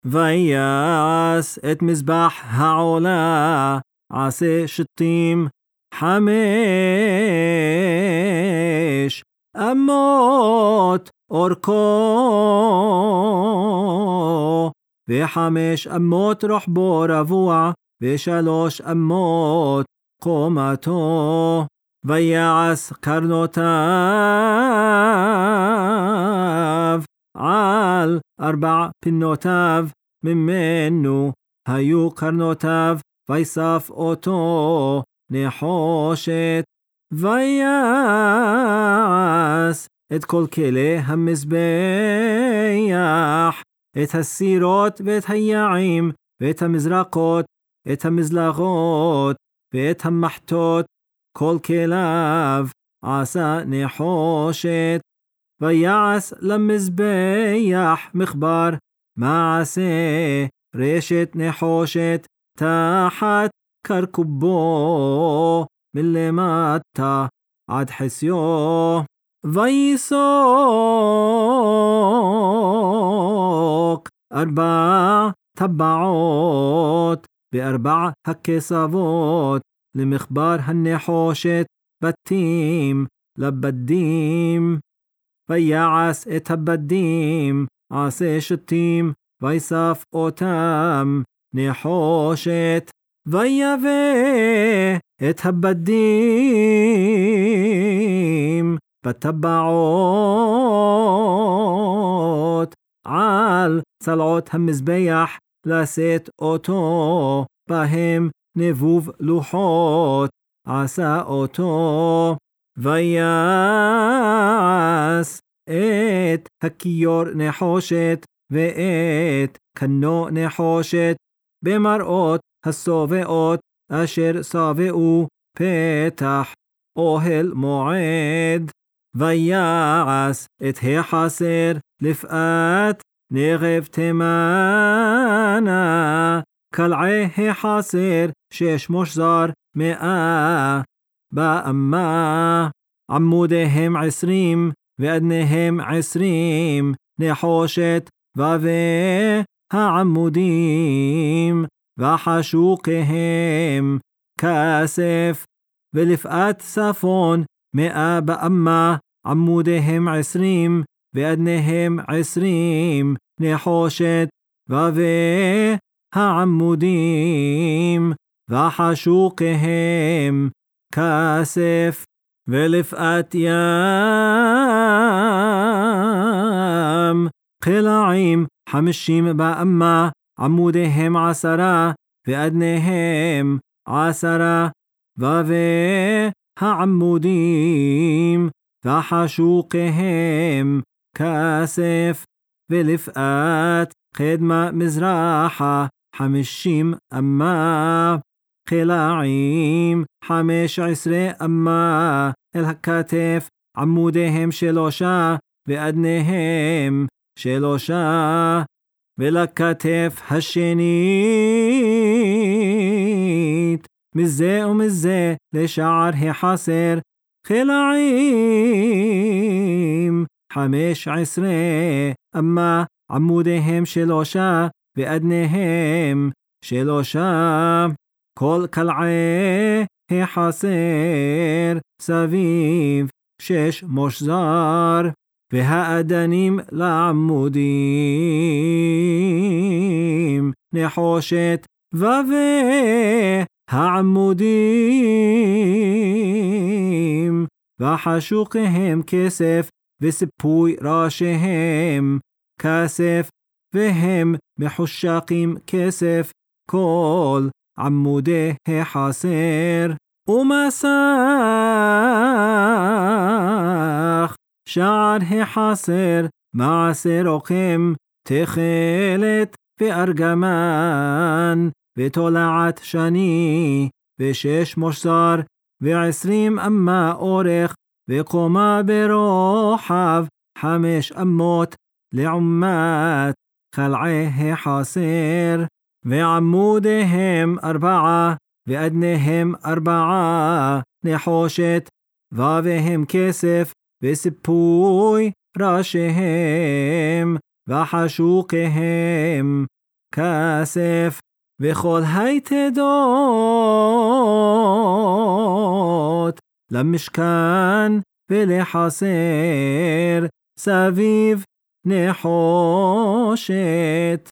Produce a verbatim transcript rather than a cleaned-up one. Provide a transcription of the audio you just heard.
ויעש את מזבח העולה עשה שתים חמש אמות אורכו וחמש אמות רוחבו רבוע ושלוש אמות קומתו. ויעש קרנותיו על ארבע פינותיו ממנו היו קרנותיו ויסף אותו נחושת. ויעש את כל כלי המזבח, את הסירות ואת היעים ואת המזרקות, את המזלגות ואת המחטות, כל כליו עשה נחושת. ויעש למזבח מחבר מעשה רשת נחושת תחת קרקובו מלמטה עד חסיו. ויסוק ארבע טבעות בארבע הכסבות למחבר הנחושת בתים לבדים. ויעש את הבדים עשה שתים ויסף אותם נחושת. ויבא את הבדים בטבעות על צלעות המזבח לשאת אותו בהם נבוב לוחות עשה אותו. ויעש את הכיור נחושת ואת כנו נחושת במראות הסובעות אשר סובעו פתח אוהל מועד. ויעש את החסר לפאת נגב תימנה קלעי החסר שש מושזר מאה באמה. עמודיהם עשרים ואדניהם עשרים נחושת ובא העמודים וחשוקיהם כסף. ולפאת צפון מאה באמה עמודיהם עשרים ואדניהם עשרים נחושת ובא העמודים וחשוקיהם כסף. ולפאת ים קלעים חמישים באמה עמודיהם עשרה ואדניהם עשרה ובא העמודים וחשוקיהם כסף. ולפאת קדמה מזרחה חמישים אמה קלעים חמש עשרה אמה אל הכתף עמודיהם שלושה ואדניהם שלושה. ולכתף השנית מזה ומזה לשער החסר קלעים חמש עשרה אמה עמודיהם שלושה ואדניהם שלושה. כל קלעי החסר סביב שש מושזר והאדנים לעמודים נחושת ובא העמודים וחשוקיהם כסף וסיפוי ראשיהם כסף והם מחושקים כסף כל עמודי החסר. ומסך שער החסר מעשה רוקם תכלת וארגמן ותולעת שני ושש מושזר ועשרים אמה אורך וקומה ברוחב חמש אמות לעומת קלעי החסר. ועמודיהם ארבעה ואדניהם ארבעה נחושת ובהם כסף וסיפוי ראשיהם וחשוקיהם כסף וכל היתדות למשכן ולחסר סביב נחושת.